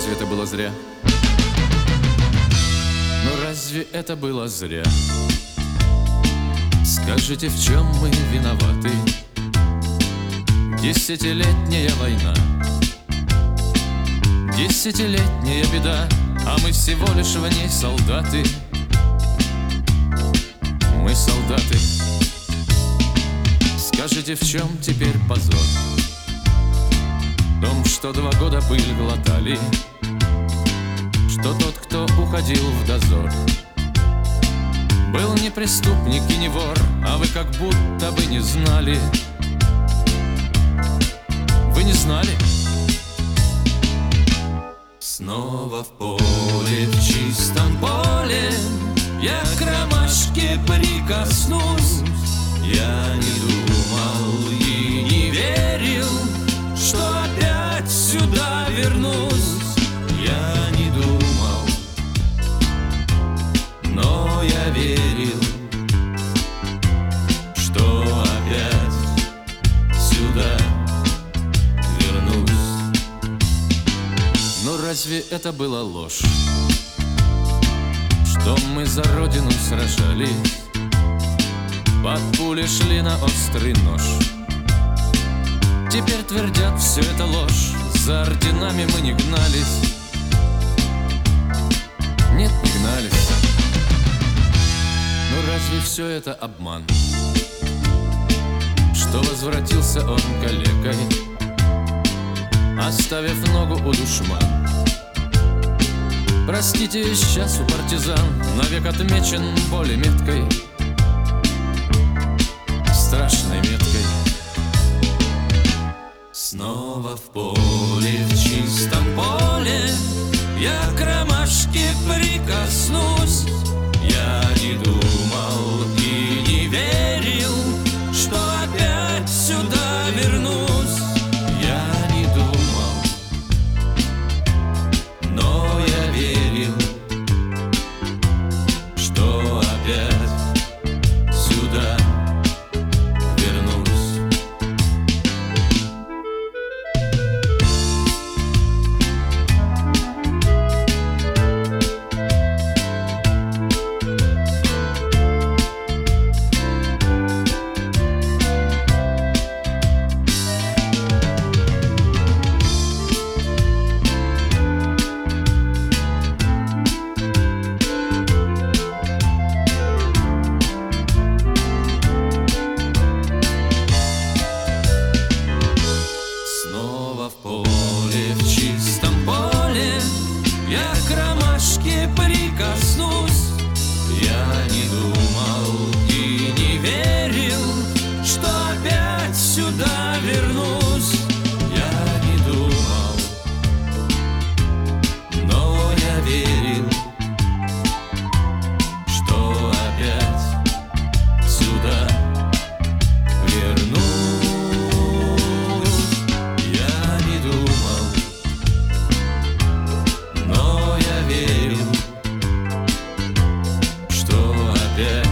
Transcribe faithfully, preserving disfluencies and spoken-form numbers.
разве это было зря? Ну разве это было зря? Скажите, в чем мы виноваты? Десятилетняя война, десятилетняя беда, а мы всего лишь в ней солдаты. Мы солдаты. Скажите, в чем теперь позор? В том, что два года пыль глотали, что тот, кто уходил в дозор, был не преступник и не вор, а вы как будто бы не знали. Вы не знали? Снова в поле, в чистом поле, я к ромашке прикоснусь. Я не думал и не верил, что опять сюда вернусь. Я не думал, но я верил, что опять сюда вернусь. Но разве это была ложь, что мы за родину сражались, под пули шли на острый нож? Теперь твердят, все это ложь, за орденами мы не гнались. Нет, не гнались. Но разве все это обман, что возвратился он калекой, оставив ногу у душман? Простите, сейчас у партизан навек отмечен более меткой, страшной меткой. Снова в поле, в чистом поле, я к ромашке прикоснусь. Я не думал и не верил, что опять сюда вернусь. Я не думал, но я верил, что опять сюда вернусь. Снова в поле, в чистом поле, я к ромашке прикоснусь. Я не думал и не верил, что опять сюда вернусь. Я не думал, но я верил, что опять сюда вернусь. Но я верил, что опять